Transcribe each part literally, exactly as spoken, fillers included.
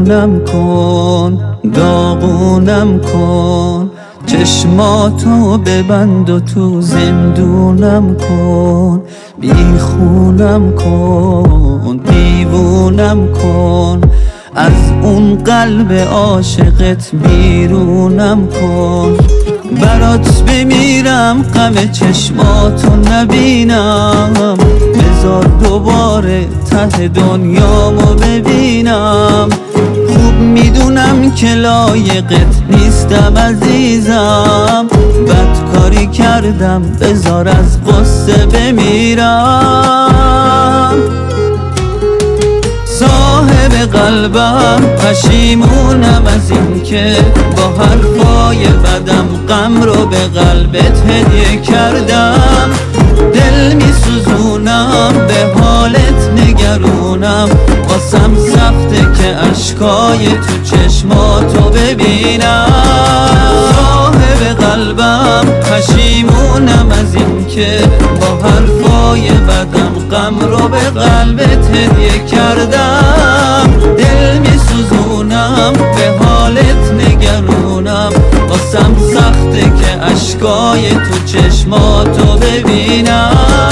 دیوونم کن، داغونم کن، چشماتو ببند و تو زندونم کن، بیخونم کن، دیوونم کن، از اون قلب عاشقت بیرونم کن. برات بمیرم غم چشماتو نبینم، بذار دوباره ته دنیامو ببینم. خوب میدونم که لایقت نیستم عزیزم، بد کاری کردم بذار از غصه بمیرم. صاحب قلبم پشیمونم از این که با حرفای بدم غم رو به قلبت هدیه کردم. دل میسوزونم به حالت نگرونم، واسم سخته که اشکای تو چشماتو ببینم. صاحب قلبم پشیمونم از این که با حرفای بدم غم رو به قلبت هدیه کردم. دل میسوزونم به حالت نگرونم، واسم سخته که اشکای تو چشماتو ببینم.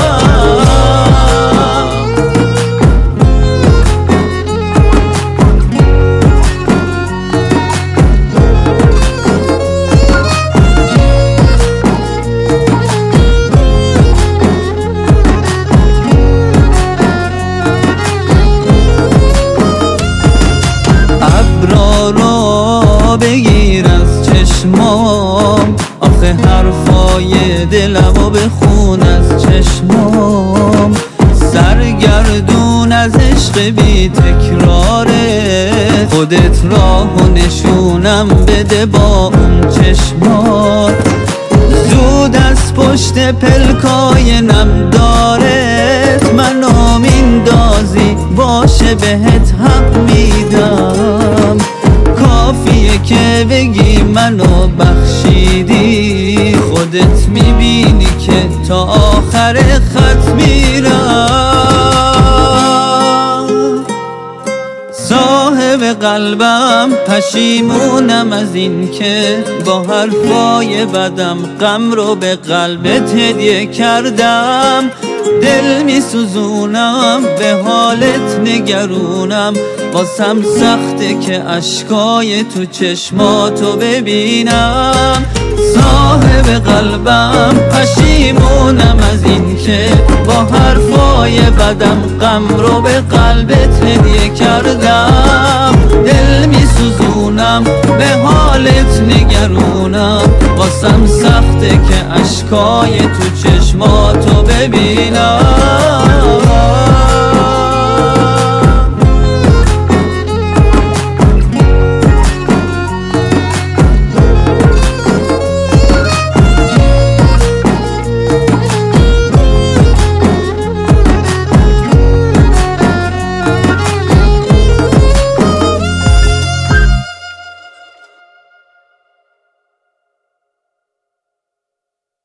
رو بگیر از چشمام، آخه حرفای دلمو بخون از چشمام. سرگردون از عشق بی تکراره، خودت راهو نشونم بده با اون چشمات. زود از پشت پلکای نمدارت منو میندازی، باشه بهت حق میدم. کافیه که بگی منو بخشیدی، خودت میبینی که تا آخر خط میرم. صاحب قلبم پشیمونم از این که با حرفای بدم غم رو به قلبت هدیه کردم. دل میسوزونم به حالت نگرونم، واسم سخته که اشکای تو چشماتو ببینم. صاحب قلبم پشیمونم از این که با حرفای بدم غم رو به قلبت هدیه کردم. دل میسوزونم به حالت نگرونم، واسم سخته که اشکای تو چشماتو ببینم.